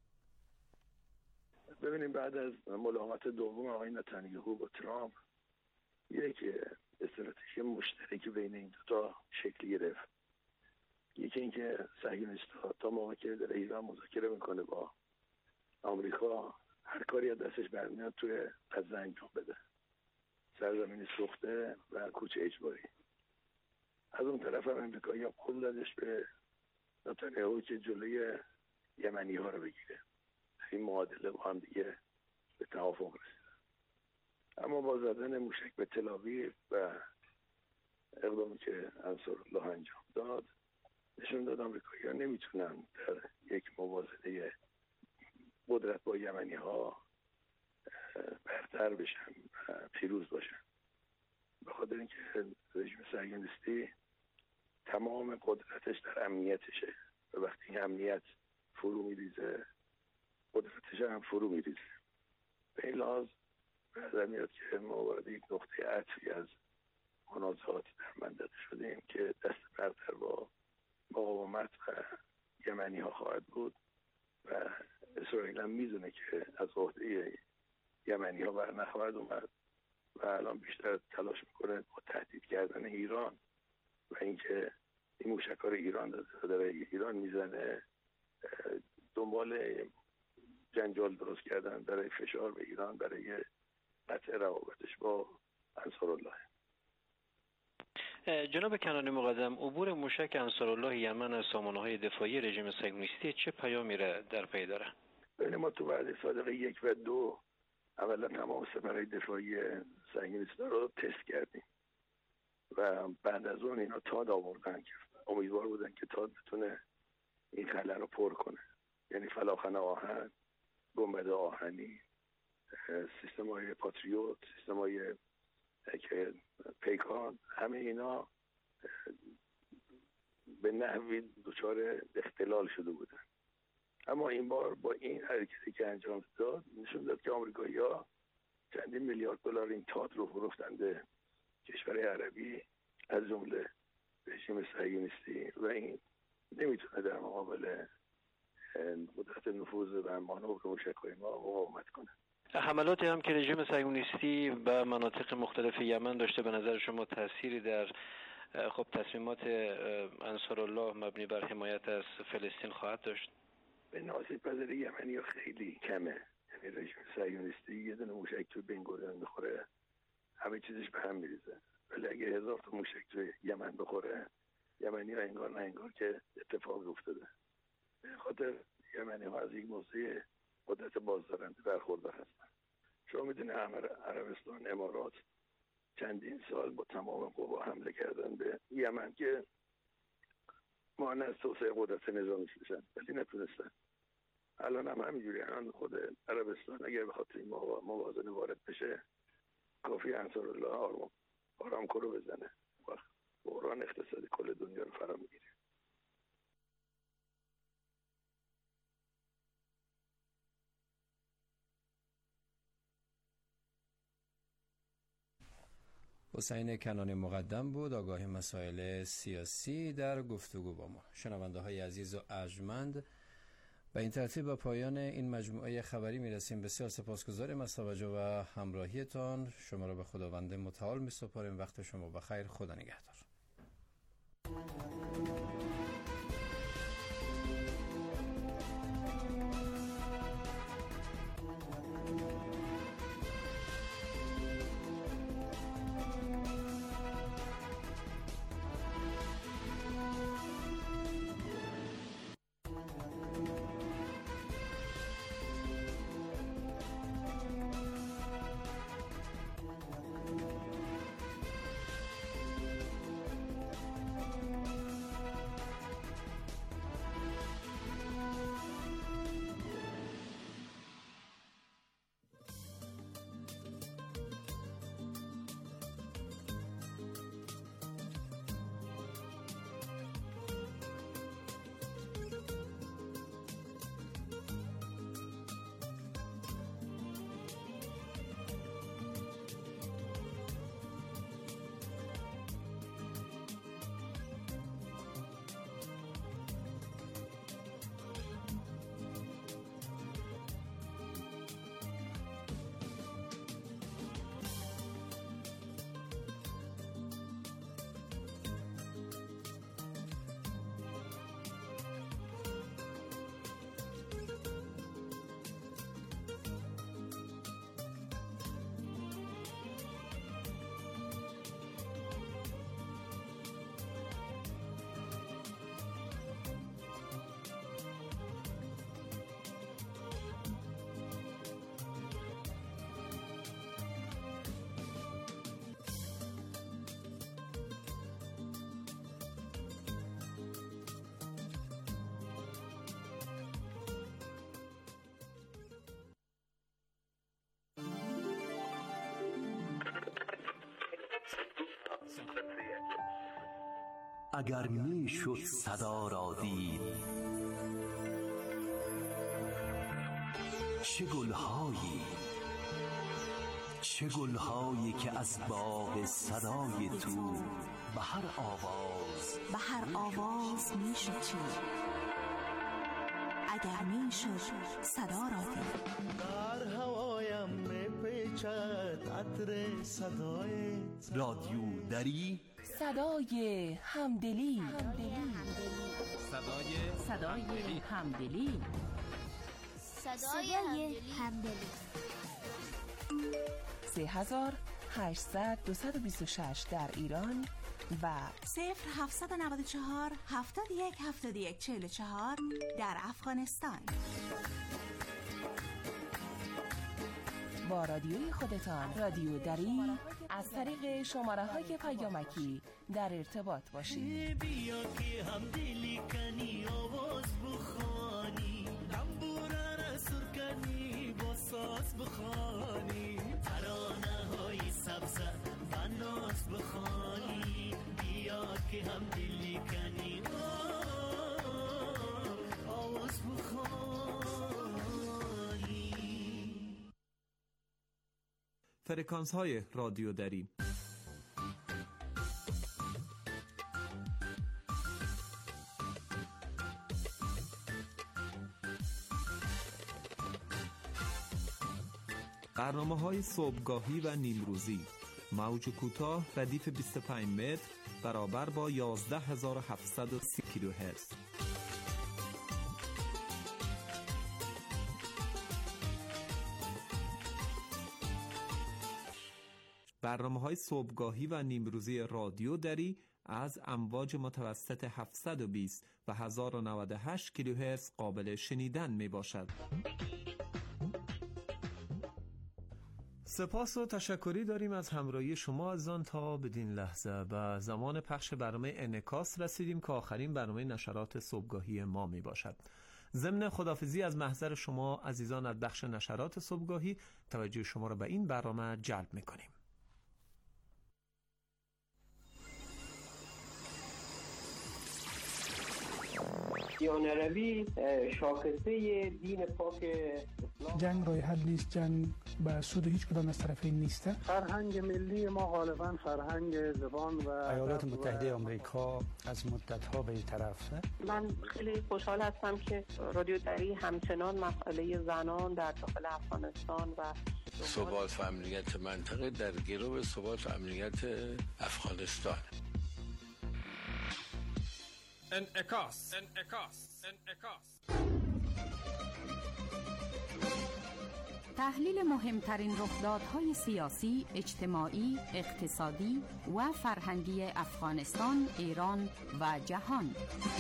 ببینیم بعد از ملاقات دوم آقای نتانیاهو با ترامپ یک استراتژی مشترکی بین این دو تا شکل گرفت. یکی اینکه صهیونیست‌ها تا موقعی که در ایران مذاکره میکنه با آمریکا هر کاری از دستش برمیاد توی غزه انجام بده، سرزمین سوخته و کوچه اجباری. از اون طرف هم امریکایی هم قول دادش به نتانیاهو که جلوی یمنی ها رو بگیره. این معادله با هم دیگه به توافق رسیدن. اما با زدن موشک به تل‌آویو و اقدامی که انصارالله انجام داد نشون داد آمریکایی ها نمیتونن در یک مبارزه قدرت با یمنی ها برتر بشن و پیروز باشن. به خاطر اینکه رژیم صهیونیستی تمام قدرتش در امنیتشه و وقتی این امنیت فرو میریزه قدرتش هم فرو میریزه. به این لحاظ به نظر میاد که ما وارد یک نقطه عطفی از منازعاتی در منطقه شدیم که دست برتر با مقاومت و یمنی ها خواهد بود و اسرائیل هم میدونه که از عهده یمنی ها بر نخواهد اومد و الان بیشتر تلاش میکنه با تهدید کردن ایران و اینکه این موشک‌ها رو ایران داره ایران میزنه دنبال جنجال درست کردن برای فشار به ایران برای قطع روابطش با انصارالله. جناب کنانی مقدم، عبور موشک انصارالله یمن از سامانه‌های دفاعی رژیم صهیونیستی چه پیامی را در پی داره؟ ببین ما تو وعده صادقه یک و دو اولا تمام سپرهای دفاعی صهیونیست‌ها رو تست کردیم و بعد از اون اینا تاد آوردن که امیدوار بودن که تاد بتونه این خلا رو پر کنه، یعنی فلاخن آهن، گنبد آهنی، سیستم های پاتریوت، سیستم های که پیکان، همه اینا به نحوی دچار اختلال شده بودن. اما این بار با این حرکتی که انجام داد نشون داد که آمریکایی‌ها چندین میلیارد دلار این تات رو فروختن به کشورهای عربی از جمله رژیم صهیونیستی و این نمیتونه در مقابل قدرت نفوذ و مانور موشک‌های ما مقاومت کنه. حملاتی هم که رژیم صهیونیستی به مناطق مختلف یمن داشته به نظر شما تأثیری در خب تصمیمات انصارالله مبنی بر حمایت از فلسطین خواهد داشت؟ به ناسیب پذیری یمنی ها خیلی کمه، یعنی رژیم صهیونیستی یه دونه موشک تو بنگوریون بخوره همه چیزش به هم میریزه، ولی اگه هزار تا موشک تو یمن بخوره یمنی ها انگار نه انگار که اتفاق افتاده. به خاطر یمنی ها از یک موضوع قدرت بازدارنده برخوردار هستن. شما میدونی عربستان، امارات چندین سال با تمام قوا حمله کردن به یمن که مانع از توسعه قدرت نظامیش بشن، ولی نتونستن. الان هم همینجوری، الان خود عربستان اگر بخواد این موازنه وارد بشه کافی انصارالله آرام آرامکو رو بزنه و بحران اقتصادی کل دنیا رو فرا میگیره. حسین کنانی مقدم بود، آگاه مسائل سیاسی در گفتگو با ما. شنونده های عزیز و ارجمند، به این ترتیب به پایان این مجموعه خبری میرسیم. بسیار سپاسگزاریم از توجه و همراهیتان. شما را به خداوند متعال میسپاریم. وقت شما بخیر. خدا نگهدار. اگر می شد صدا را دید، چه گلهایی چه گلهایی که از باغ صدای تو به هر آواز به هر آواز میشد چی اگر میشد صدا را دید. در هوایم میپیچد عطر صدای رادیو دری، صدای همدلی، صدای صدای همدلی، صدای همدلی. سه هزار هشتصد دویست و بیست و شش در ایران و صفر هفتصد و نود و چهار هفتاد و یک هفتاد و یک چهل و چهار در افغانستان. با رادیوی خودتان رادیو دری از طریق شماره های پیامکی در ارتباط باشید. بیا که هم دلی کنی آواز بخوانی، تنبوره را سر کنی با ساز بخوانی، ترانه های سبز و ناز بخوانی. بیا که هم دلی کنی آواز بخوانی. فرکانس های رادیو دری. برنامه‌های صبحگاهی و نیمروزی، موج کوتاه ردیف بیست و پنج متر برابر با یازده هزار و هفتصد و سی کیلوهرتز. برنامه‌های صبحگاهی و نیمروزی رادیو دری از امواج متوسط هفتصد و بیست و هزار و نود و هشت کیلوهرتز قابل شنیدن می باشد. سپاس و تشکری داریم از همراهی شما عزیزان. تا بدین لحظه به زمان پخش برنامه انعکاس رسیدیم که آخرین برنامه نشرات صبحگاهی ما می باشد. ضمن خداحافظی از محضر شما عزیزان از بخش نشرات صبحگاهی توجه شما را به این برنامه جلب می کنیم. دیانروی شاخصه دین پاک اسلام. جنگ راه حل نیست، جنگ به سود هیچ کدام از طرفین نیست. فرهنگ ملی ما غالبا فرهنگ زبان و ایالات متحده آمریکا از مدت‌ها به این طرف. من خیلی خوشحال هستم که رادیو دری همچنان مسئله زنان در داخل افغانستان و ثبات و امنیت منطقه در گرو ثبات و امنیت افغانستان. انعکاس انعکاس انعکاس تحلیل مهمترین رخدادهای سیاسی، اجتماعی، اقتصادی و فرهنگی افغانستان، ایران و جهان.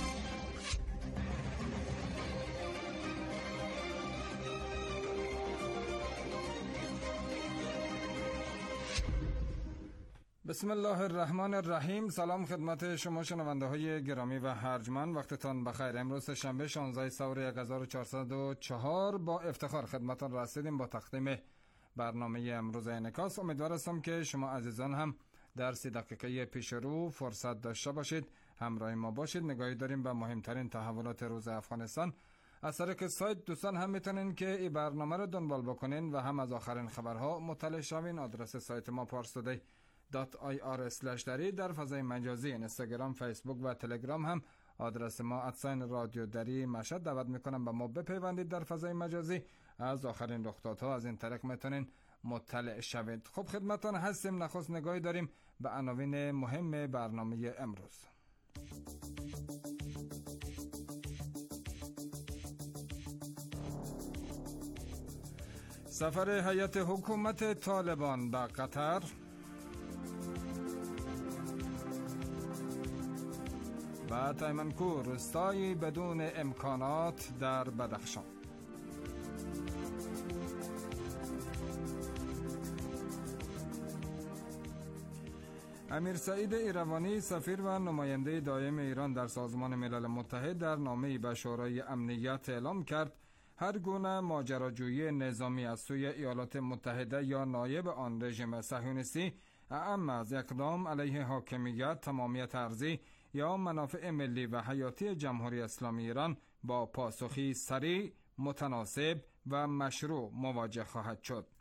بسم الله الرحمن الرحیم. سلام خدمت شما شنونده های گرامی و ارجمند، وقتتان بخیر. امروز شنبه شانزده سور هزار و چهارصد و چهار با افتخار خدمتان رسیدیم با تقدیم برنامه امروز انعکاس. امیدوار هستم که شما عزیزان هم در سی دقیقه پیش رو فرصت داشته باشید، همراه ما باشید. نگاهی داریم به مهمترین تحولات روز افغانستان. از طریق سایت دوستان هم میتونین که این برنامه رو دنبال بکنین و هم از آخرین خبرها مطلع شوین. آدرس سایت ما پارستودی دات آی آر اسلش دری. در فضای مجازی اینستاگرام، فیسبوک و تلگرام هم آدرس ما ادساین رادیو دری مشهد. دعوت میکنم به ما بپیوندید در فضای مجازی. از آخرین رخدادها از این طریق میتونین مطلع شوید. خب خدمتان هستیم. نخست نگاهی داریم به عناوین مهم برنامه امروز. سفر هیئت حکومت طالبان به قطر، و تایمنکو روستایی بدون امکانات در بدخشان. امیر سعید ایروانی سفیر و نماینده دائم ایران در سازمان ملل متحد در نامه‌ای به شورای امنیت اعلام کرد هر گونه ماجراجویی نظامی از سوی ایالات متحده یا نایب آن رژیم صهیونیستی اعم از اقدام علیه حاکمیت، تمامیت ارضی یا منافع ملی و حیاتی جمهوری اسلامی ایران با پاسخی سریع، متناسب و مشروع مواجه خواهد شد.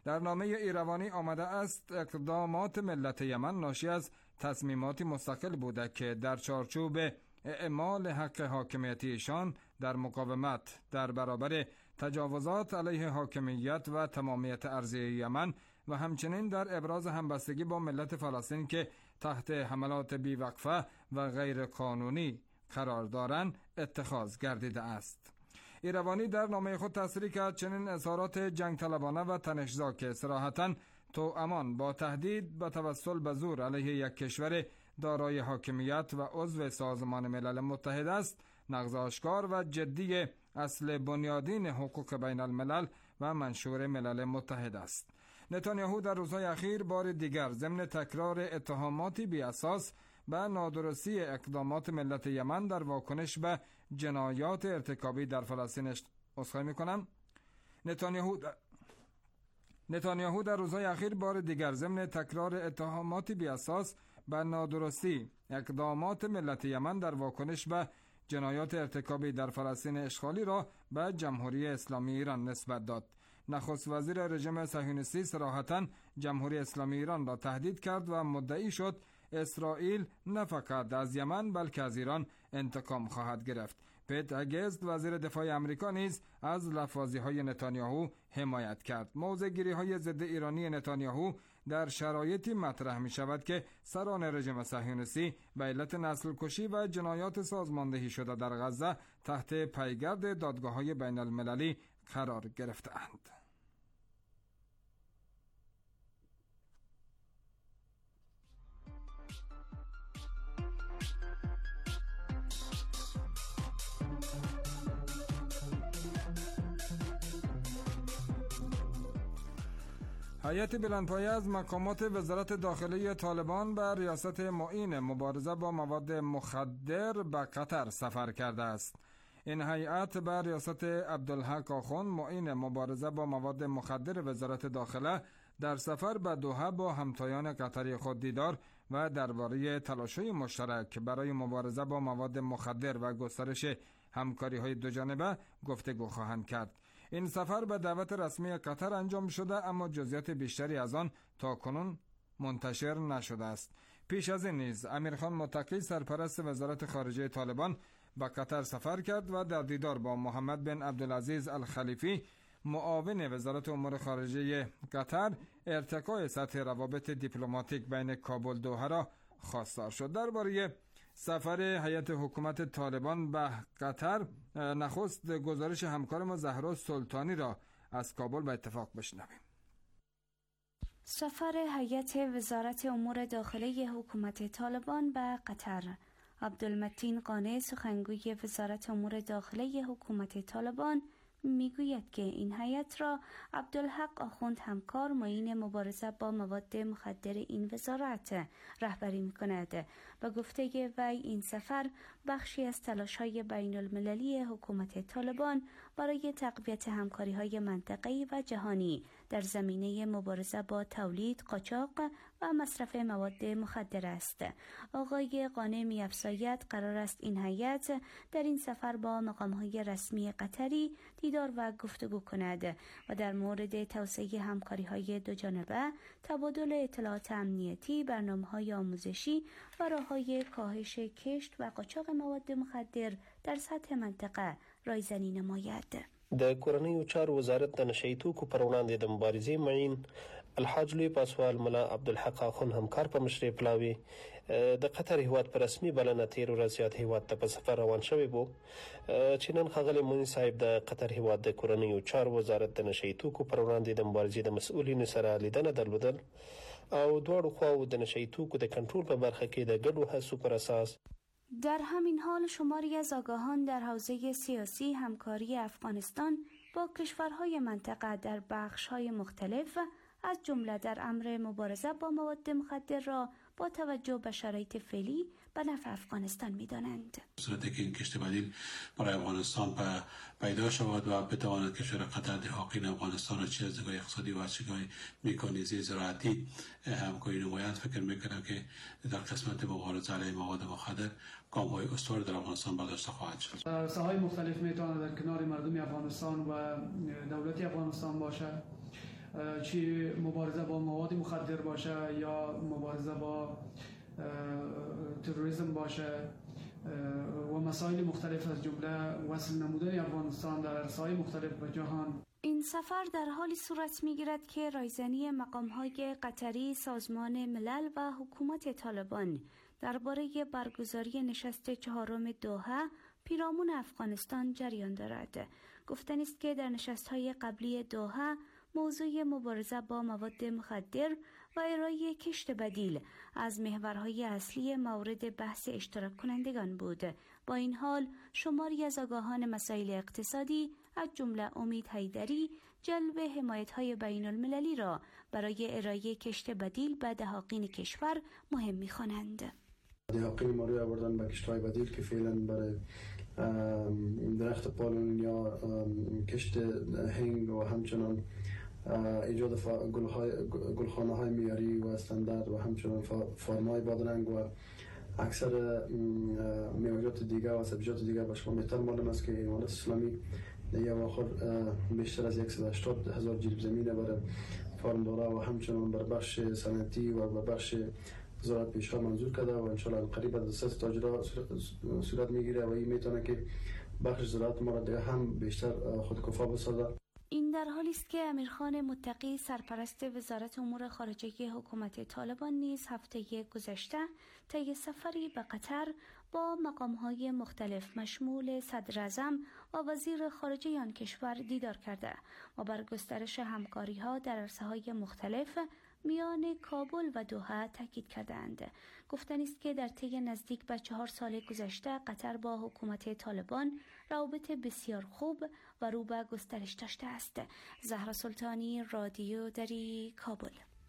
در نامه ایروانی آمده است اقدامات ملت یمن ناشی از تصمیماتی مستقل بوده که در چارچوب اعمال حق حاکمیتی ایشان در مقاومت در برابر تجاوزات علیه حاکمیت و تمامیت ارضی یمن و همچنین در ابراز همبستگی با ملت فلسطین که تحت حملات بیوقفه و غیر قانونی قرار دارند اتخاذ گردیده است. ایروانی در نامه خود تصریح کرد چنین اظهارات جنگ طلبانه و تنش‌زا که صراحتاً توامان با تهدید به توسل به زور علیه یک کشور دارای حاکمیت و عضو سازمان ملل متحد است، نقض آشکار و جدی اصل بنیادین حقوق بین الملل و منشور ملل متحد است. نتانیاهو در روزهای اخیر بار دیگر ضمن تکرار اتهاماتی بی اساس به نادرستی اقدامات ملت یمن در واکنش به جنایات ارتکابی در فلسطین عذرخواهی می‌کنم. نتانیاهو در... نتانیاهو در روزهای اخیر بار دیگر ضمن تکرار اتهاماتی بی اساس به نادرستی اقدامات ملت یمن در واکنش به جنایات ارتکابی در فلسطین اشغالی را به جمهوری اسلامی ایران نسبت داد. نخست وزیر رژیم صهیونیستی صراحتاً جمهوری اسلامی ایران را تهدید کرد و مدعی شد اسرائیل نه فقط از یمن بلکه از ایران انتقام خواهد گرفت. پیت هگست وزیر دفاع آمریکا نیز از لفاظی‌های نتانیاهو حمایت کرد. موضع‌گیری‌های ضد ایرانی نتانیاهو در شرایطی مطرح می‌شود که سران رژیم صهیونیستی به علت نسل کشی و جنایات سازماندهی شده در غزه تحت پیگرد دادگاه‌های بین المللی قرار گرفته‌اند. هیئت بلندپایه از مقامات وزارت داخلی طالبان به ریاست معین مبارزه با مواد مخدر به قطر سفر کرده است. این هیئت به ریاست عبدالحق آخوند معین مبارزه با مواد مخدر وزارت داخله در سفر به دوحه با همتایان قطری خود دیدار و درباره تلاش‌های مشترک برای مبارزه با مواد مخدر و گسترش همکاری‌های دوجانبه گفتگو خواهند کرد. این سفر به دعوت رسمی قطر انجام شده اما جزئیات بیشتری از آن تاکنون منتشر نشده است. پیش از این نیز امیرخان متقی سرپرست وزارت خارجه طالبان به قطر سفر کرد و در دیدار با محمد بن عبدالعزیز الخلیفی معاون وزارت امور خارجه قطر ارتقای سطح روابط دیپلماتیک بین کابل دوحه را خواستار شد. درباره سفر هیئت حکومت طالبان به قطر نخست گزارش همکارم زهرا سلطانی را از کابل به اتفاق بشنویم. سفر هیئت وزارت امور داخلی حکومت طالبان به قطر. عبدالمتین قانع سخنگوی وزارت امور داخلی حکومت طالبان میگوید که این هیئت را عبدالحق آخوند همکار معین مبارزه با مواد مخدر این وزارت رهبری می‌کند. و گفته وی این سفر بخشی از تلاش‌های بین المللی حکومت طالبان برای تقویت همکاری‌های منطقه‌ای و جهانی در زمینه مبارزه با تولید، قاچاق و مصرف مواد مخدر است. آقای قانع می‌افزاید قرار است این هیئت در این سفر با مقام‌های رسمی قطری دیدار و گفتگو کند و در مورد توسعه همکاری‌های دوجانبه، تبادل اطلاعات امنیتی، برنامه‌های آموزشی و راه‌های کاهش کشت و قاچاق مواد مخدر در سطح منطقه رایزنی نماید. د کورنیو چارو وزارت د نشئی توکو پر وړاندې د مبارزې معین الحاج لوی پاسوال ملا عبدالحق آخوند همکار په مشرۍ پلاوي د قطر هیواد په رسمي بلنه تیر ورځ زیات هیواد ته په سفر روان شوی بو چې نن ښاغلی مونی صاحب د قطر هیواد د کورنیو چارو وزارت د نشئی توکو پر وړاندې د مبارزې د مسؤلینو سره لیدنه درلودل او دواړو خواو د نشئی توکو د کنټرول په برخه کې د ګډو هڅو پر اساس. در همین حال شماری از آگاهان در حوزه سیاسی همکاری افغانستان با کشورهای منطقه در بخش‌های مختلف از جمله در امر مبارزه با مواد مخدر را با توجه به شرایط فعلی به نفع افغانستان می‌دانند. صورتی که این کشت بدیل برای افغانستان پیدا شود و بتواند کشور قطر در حاکین افغانستان را چه از نگاه اقتصادی و از نگاه مکانیزی زراعتی همکاری نمایند، فکر می‌کنم که در قسمت مبارزه علیه مواد مخدر گام‌های استوار در افغانستان برداشته خواهد شد. ساحه‌های مختلف میتواند در کنار مردم افغانستان و دولت افغانستان باشد. چی مبارزه با مواد مخدر باشه یا مبارزه با تروریسم باشه و مسائل مختلف از جمله وصل نمودن افغانستان در عرصه‌های مختلف به جهان. این سفر در حالی صورت می‌گیرد که رایزنی مقام‌های قطری، سازمان ملل و حکومت طالبان درباره برگزاری نشست چهارم دوحه پیرامون افغانستان جریان دارد. گفتن است که در نشست‌های قبلی دوحه موضوع مبارزه با مواد مخدر و ارائه کشت بدیل از محورهای اصلی مورد بحث اشتراک کنندگان بود. با این حال شماری از آگاهان مسائل اقتصادی از جمله امید حیدری جلب حمایت‌های بین المللی را برای ارائه کشت بدیل به دهاقین کشور مهم می‌خوانند. دهاقین ما روی آوردن به کشت‌های بدیل که فعلا برای درخت پالون یا کشت هنگ و همچنان ایجاد گلخانه های میاری و استاندارد و همچنان فارمای بادرنگ و اکثر میوه‌جات دیگه و سبزیجات دیگه به شما بهتر معلوم است که امارت اسلامی در اواخر بیشتر از صد و هشتاد هزار جریب زمین برای فارمدارا و همچنان بر بخش صنعتی و بر بخش زراعت پیش‌ها منظور کرده و ان شاء الله قریب از دست تاجرها صورت میگیره و این میتونه که بخش زراعت ما را دیگه هم بیشتر خودکفا بسازه. این در حالی است که امیرخان متقی سرپرست وزارت امور خارجه حکومت طالبان نیز هفته گذشته طی سفری به قطر با مقام‌های مختلف مشمول صدر اعظم و وزیر خارجه آن کشور دیدار کرده و بر گسترش همکاری‌ها در عرصه‌های مختلف میان کابل و دوحه تاکید کردند. گفتن است که در طی نزدیک به چهار سال گذشته قطر با حکومت طالبان روابط بسیار خوب و رو به گسترش داشته است. زهرا سلطانی، رادیو دری، کابل.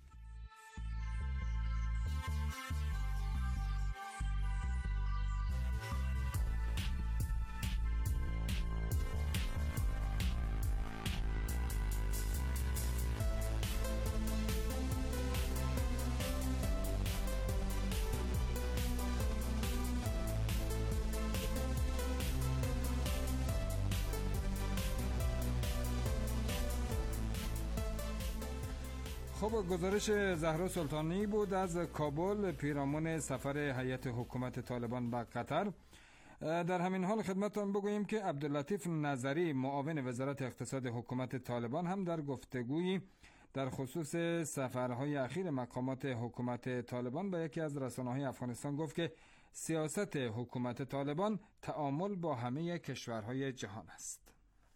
خب گزارش زهرا سلطانی بود از کابل پیرامون سفر هیئت حکومت طالبان به قطر. در همین حال خدمتتان بگوییم که عبداللطیف نظری معاون وزارت اقتصاد حکومت طالبان هم در گفتگویی در خصوص سفرهای اخیر مقامات حکومت طالبان به یکی از رسانه‌های افغانستان گفت که سیاست حکومت طالبان تعامل با همه کشورهای جهان است.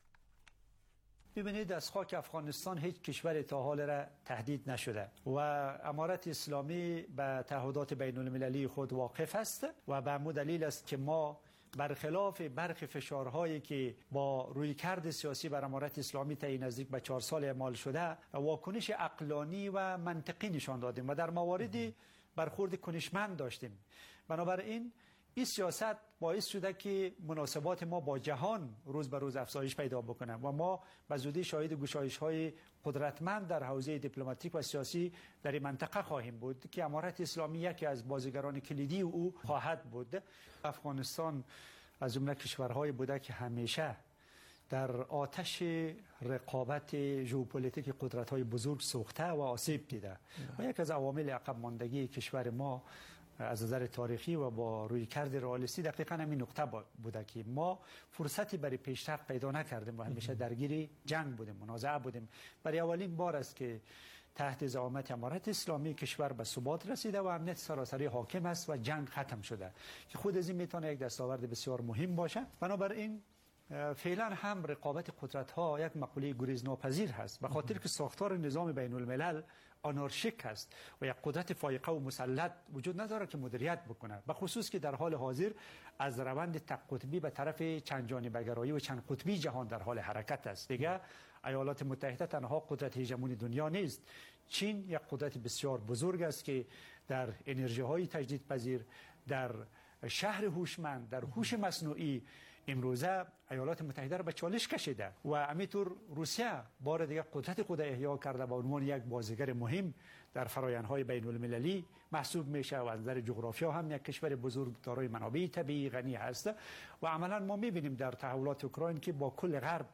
ببینید از خاک افغانستان هیچ کشور تا حال را تهدید نشده و امارت اسلامی به تعهدات بین المللی خود واقف است و به همون دلیل است که ما برخلاف برخی فشارهایی که با رویکرد سیاسی بر امارت اسلامی طی نزدیک به چهار سال اعمال شده واکنش عقلانی و منطقی نشان دادیم و در مواردی برخورد کنشمند داشتیم. بنابراین این سیاست باعث شده که مناسبات ما با جهان روز به روز افزایش پیدا بکنه و ما به زودی شاهد گشایش‌های قدرتمند در حوزه دیپلماتیک و سیاسی در این منطقه خواهیم بود که امارت اسلامی یکی از بازیگران کلیدی او خواهد بود. افغانستان از جمله کشورهای بوده که همیشه در آتش رقابت ژئوپلیتیک قدرت‌های بزرگ سوخته و آسیب دیده و یک از عوامل عقب ماندگی کشور ما از نظر تاریخی و با رویکرد رئالیستی دقیقاً همین نقطه بوده که ما فرصتی برای پیشرفت پیدا نکردیم و همیشه درگیر جنگ بودیم، منازعه بودیم. برای اولین بار است که تحت زعامت امارت اسلامی کشور به ثبات رسیده و امنیت سراسری حاکم است و جنگ ختم شده که خود از این میتونه یک دستاورد بسیار مهم باشه. بنابراین فعلا هم رقابت قدرت ها یک مقوله گریز ناپذیر هست به خاطر که ساختار نظام بین الملل آنارشیک است و یک قدرت فایقه و مسلط وجود نداره که مدیریت بکنه، به خصوص که در حال حاضر از روند تک قطبی به طرف چند جانبه‌گرایی و چند قطبی جهان در حال حرکت است. دیگه ایالات متحده تنها قدرت هژمونی دنیا نیست. چین یک قدرت بسیار بزرگ است که در انرژی های تجدیدپذیر، در شهر هوشمند، در هوش مصنوعی امروزه ایالات متحده را به چالش کشیده و همینطور روسیه بار دیگر قدرت خود احیا کرده و عنوان یک بازیگر مهم در فرآیندهای بین المللی محسوب میشه و از نظر جغرافیا هم یک کشور بزرگ دارای منابع طبیعی غنی هست و عملا ما میبینیم در تحولات اوکراین که با کل غرب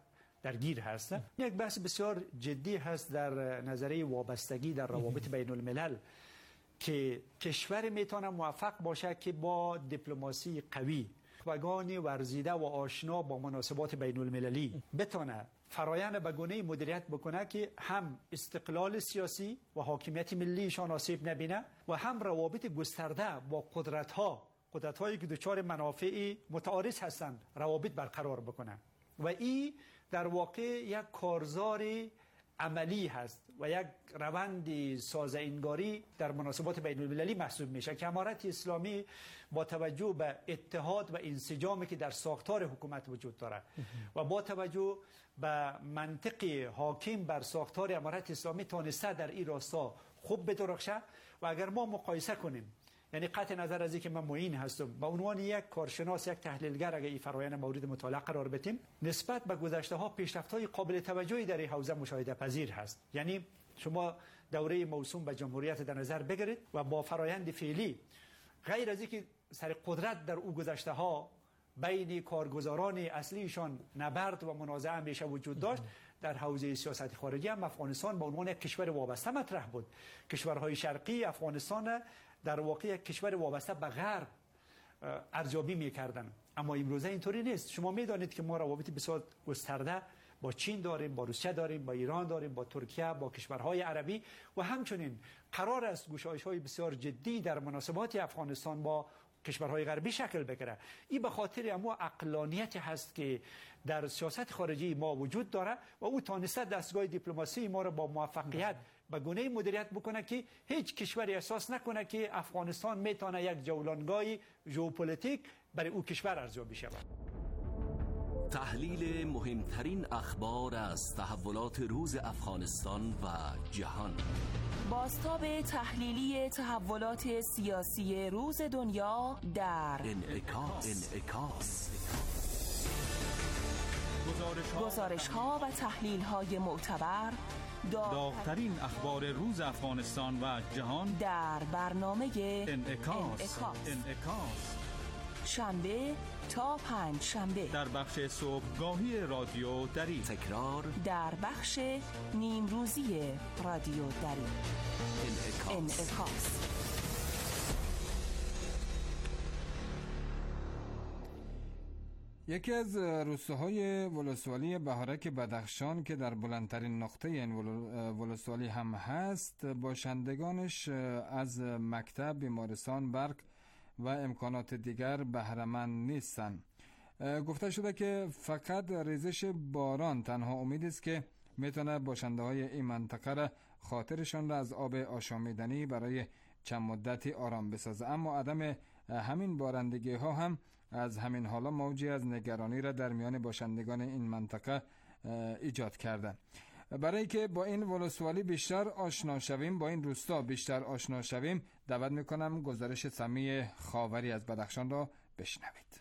درگیر هست. یک بحث بسیار جدی هست در نظریه وابستگی در روابط بین الملل که کشور میتونه موفق باشه که با دیپلماسی قوی وگان ورزیده و آشنا با مناسبات بین المللی بتونه فرایند به گونه مدیریت بکنه که هم استقلال سیاسی و حاکمیت ملیشان آسیب نبینه و هم روابط گسترده با قدرت ها قدرت هایی که دچار منافع متعارض هستند روابط برقرار بکنه و این در واقع یک کارزار عملی هست و یک روند سازنگاری در مناسبات بین المللی محسوب میشه که امارت اسلامی با توجه به اتحاد و انسجامی که در ساختار حکومت وجود داره و با توجه به منطق حاکم بر ساختار امارت اسلامی تانسته در این راستا خوب بدرخشه و اگر ما مقایسه کنیم یعنی قطع نظر از اینکه من معین هستم به عنوان یک کارشناس یک تحلیلگر اگر این فرآیند مورد مطالعه قرار بدیم نسبت به گذشته ها پیشرفت‌های قابل توجهی در این حوزه مشاهده پذیر هست. یعنی شما دوره موسوم به جمهوریت در نظر بگیرید و با فرآیند فعلی غیر از اینکه سر قدرت در او گذشته ها بین کارگزاران اصلیشان نبرد و منازعه همیشه وجود داشت در حوزه سیاست خارجی هم افغانستان به عنوان یک کشور وابسته مطرح بود. کشورهای شرقی افغانستان در واقع کشور وابسته به غرب ارزیابی می‌کردند اما امروزه اینطوری نیست. شما می‌دانید که ما روابط بسیار گسترده با چین داریم، با روسیه داریم، با ایران داریم، با ترکیه، با کشورهای عربی و همچنین قرار است گشایش‌های بسیار جدی در مناسبات افغانستان با کشورهای غربی شکل بگیره. این به خاطر اما عقلانیت هست که در سیاست خارجی ما وجود داره و او تانسته دستگاه دیپلماسی ما را با موفقیت به گونه مدیریت بکنه که هیچ کشوری احساس نکنه که افغانستان میتونه یک جولانگاه ژئوپلیتیک برای او کشور ارزیابی شود. تحلیل مهمترین اخبار از تحولات روز افغانستان و جهان. بازتاب تحلیلی تحولات سیاسی روز دنیا در انعکاس. انعکاس. گزارش ها و تحلیل های معتبر داغ‌ترین اخبار روز افغانستان و جهان در برنامه انعکاس. انعکاس. انعکاس. شنبه تا پنج شنبه در بخش صبحگاهی رادیو دری، تکرار در بخش نیم روزی رادیو دری. انعکاس. انعکاس. یکی از روستاهای ولسوالی بهارک بدخشان که در بلندترین نقطه این ولسوالی هم هست باشندگانش از مکتب، بیمارستان، برق و امکانات دیگر بهره‌مند نیستند. گفته شده که فقط ریزش باران تنها امید است که میتونه باشنده های این منطقه را خاطرشان را از آب آشامیدنی برای چند مدتی آرام بسازه، اما عدم همین بارندگی ها هم از همین حالا موجی از نگرانی را در میان باشندگان این منطقه ایجاد کرده. برای که با این ولسوالی بیشتر آشنا شویم، با این روستا بیشتر آشنا شویم، دعوت میکنم گزارش سمی خاوری از بدخشان را بشنوید.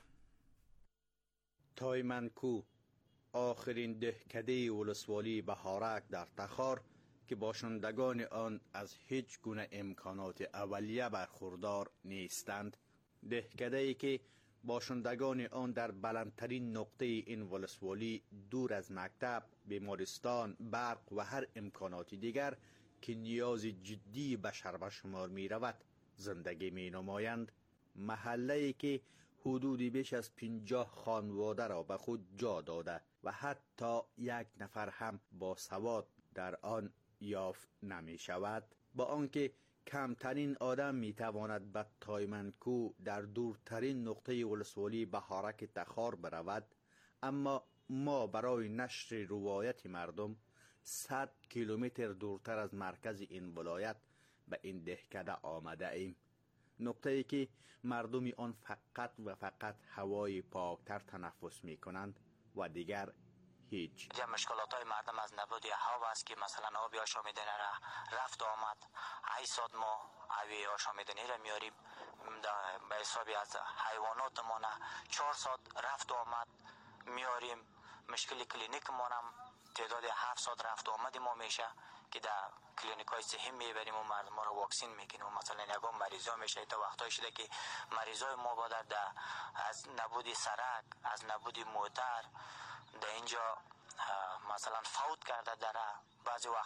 تایمنکو، آخرین دهکده ولسوالی بهارک در تخار که باشندگان آن از هیچ گونه امکانات اولیه برخوردار نیستند، دهکده‌ای که باشندگان آن در بلندترین نقطه این ولسوالی دور از مکتب، بیمارستان، برق و هر امکانات دیگر که نیاز جدی بشر به شمار می رود زندگی می نمایند. محله‌ای که حدودی بیش از پنجاه خانواده را به خود جا داده و حتی یک نفر هم با سواد در آن یافت نمی شود، با آنکه کمترین آدم می تواند به تایمنکو در دورترین نقطه ولسوالی بهارک تخار برود، اما ما برای نشر روایت مردم صد کیلومتر دورتر از مرکز این ولایت به این دهکده آمده ایم. نقطه ای که مردم آن فقط و فقط هوای پاکتر تنفس می کنند و دیگر هیچ. دیگه مشکلات های مردم از نبود هوا است که مثلا آبی آشامیدنی را رفت آمد هشتصد ما آبی آشامیدنی را میاریم به حسابی از حیوانات ما چهارصد رفت آمد میاریم. مشکل کلینیک ما هم تعداد هفتصد رفت آمد ما میشه که در کلینیک های صحی میبریم و مردم را واکسین میکنیم. مثلا یگان مریضا میشه تا وقتایی شده که مریضای ما بادر از نبود سرک، از نبود موتر در اینجا مثلا فوت کرده در بعضی وقت